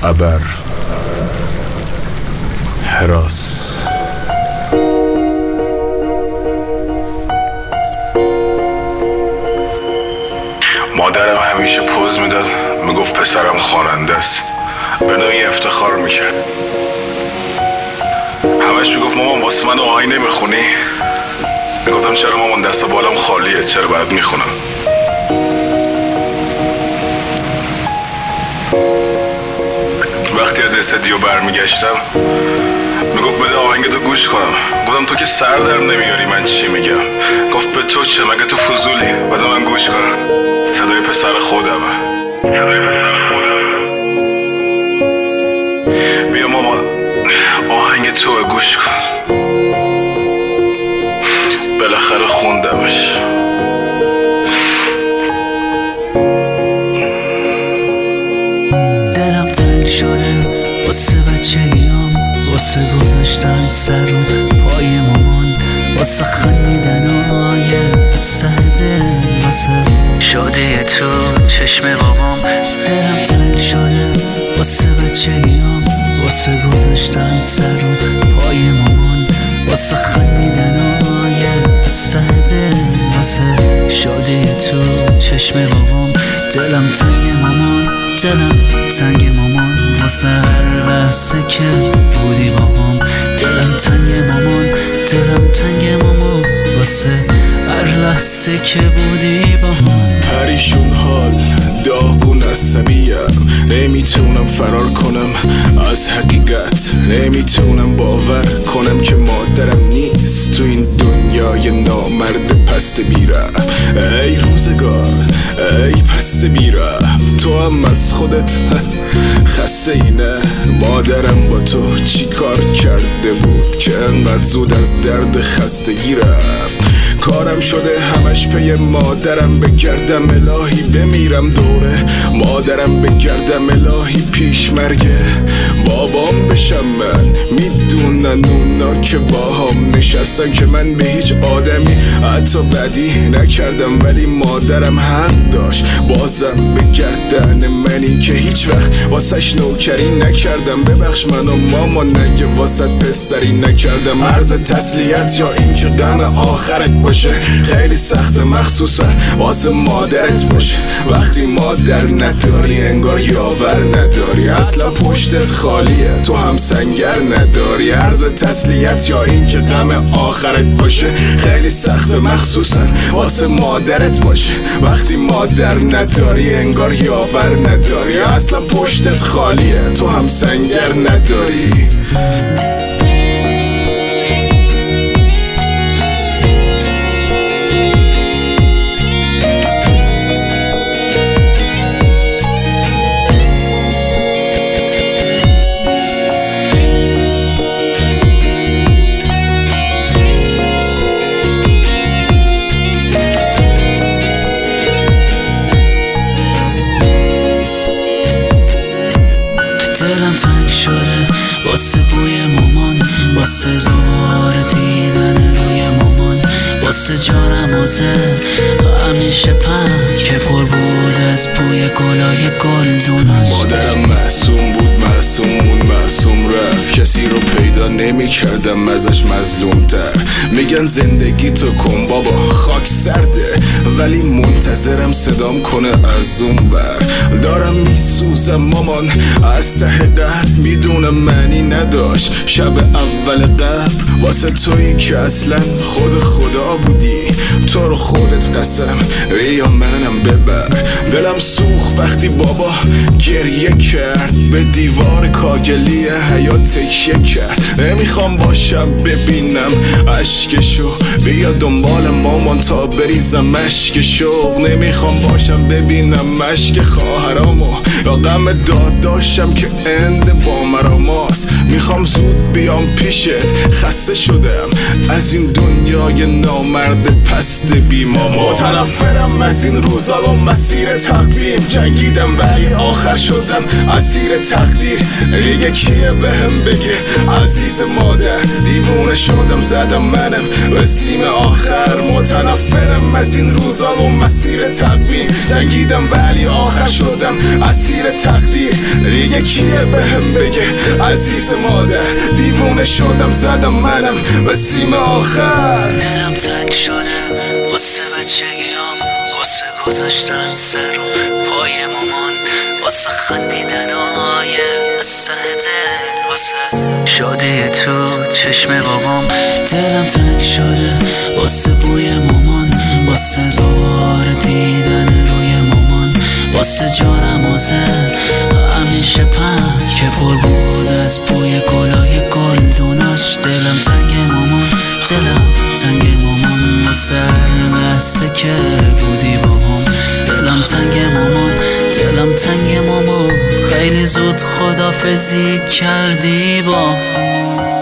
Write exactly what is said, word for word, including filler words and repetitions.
ابر حراس. مادرم همیشه پوز میداد، میگفت پسرم خواننده است، به نوعی افتخار میکرد. همش میگفت مامان واسه من آهنگ نمیخونی؟ میگفتم چرا مامان، دست و بالم خالیه، چرا باید میخونم؟ وقتی از استودیو برمیگشتم میگفت بده آهنگتو گوش کنم. گفتم تو که سر در نمیاری من چی میگم. گفت به تو چه، مگه تو فضولی؟ بذار من گوش کنم. صدای پسر خودمه، صدای پسر خودمه. بیا ماما آهنگ تو گوش کن. بالاخره خوندمش. دلم تنگ شده واسه بچگیام، واسه گذاشتن سر و پای مامان، واسه خندیدن و آیه سرده، واسه شادی تو چشم بابام. دلم تنگ شده واسه بچگیام، واسه گذاشتن سر و پای مامان، واسه خندیدن و آیه سرده، واسه شادی تو چشم بابام. دلم تنگ مامان، دلم تنگ مامان، واسه هر لحظه که بودی بابام. دلم تنگ مامان، دلم تنگ مامان، واسه هر لحظه که بودی باهام. پریشون حال داغون عصبیم، نمیتونم فرار کنم از حقیقت، نمیتونم باور کنم که مادرم نیست تو این دنیای نامرد پست بیرم. ای روزگار ای پست بیرم، تو هم از خودت خسته اینه. مادرم با تو چی کار کرده بود که انقدر زود از درد خستگی رفت؟ کارم شده همش پی مادرم بگردم، الهی بمیرم دوره مادرم بگردم، الهی پیش مرگه بابام بشم من. میدونن اونا که باهام نشستن که من به هیچ آدمی حتی بدی نکردم، ولی مادرم حق داشت بازم بگردن منی که هیچ وقت واسش نوکری نکردم. ببخش منو مامان نگه واسه پسری نکردم. عرض تسلیت یا این که غم آخرت باشه خیلی سخته، مخصوصا واسه مادرت باشه. وقتی مادر نداری انگار یاور نداری، اصلا پشتت خالیه تو هم سنگر نداری. عرض تسلیت یا این که غم آخرت باشه خیلی سخته، مخصوصا واسه مادرت باشه. وقتی مادر نداری انگار یاور نداری، اصلا پشتت خالیه تو هم سنگر نداری. دلم تنگ شده واسه بوی مامان، واسه دوباره دیدن روی مامان، واسه جانم واسه همیشه پند که پر بود از بوی گلای گلدوناش. مادرم معصوم بود، معصوم بود، معصوم رفت، کسی رو پیدا نمی کردم ازش مظلوم تر. میگن زندگی تو کن بابا خاک سرده، ولی منتظرم صدام کنه از اون بر. دارم میسوزم مامان از ته قلب، میدونم معنی نداشت شب اول قبل واسه تویی که اصلا خود خدا بودی. تو رو خودت قسم بیا منم ببر. دلم سوخت وقتی بابا گریه کرد، به دیوار کاگلی حیات تکیه کرد. نمیخوام باشم ببینم عشقشو، بیا دنبال مامان تا بریزم مشک شوق. نمیخوام باشم ببینم مشک خواهرامو یا غم داداشم که اند با مراماست. میخوام زود بیام پیشت، خسته شدم از این دنیای نامرد پست بی ماما. متنفرم از این روزا و مسیر تقویم، جنگیدم ولی آخر شدم اسیر تقدیر. دیگه کیه بهم بگه عزیز مادر، دیوونه شدم زدم منم به سیم آخر. متنفرم متنفرم از این روزا و مسیر تقویم. جنگیدم ولی آخر شدم اسیر تقدیر. دیگه کیه بهم بگه عزیز مادر؟ دیوونه شدم زدم منم به سیم آخر. دلم تنگ شده واسه بچگیام، واسه گذاشتن سر و پای مامان، واسه خندیدن های قصه دل، واسه شادی تو چشم بابام. دلم تنگ شده واسه بوی مامان، واسه دوباره دیدن روی مامان، واسه جانم واسه همیشه پند که پر بود از بوی گلای گلدوناش. دلم تنگ مامان، دلم تنگ مامان، واسه لحظه که بودی با هم. دلم تنگ مامان، دلم تنگ مامان، خیلی زود خدافزی کردی با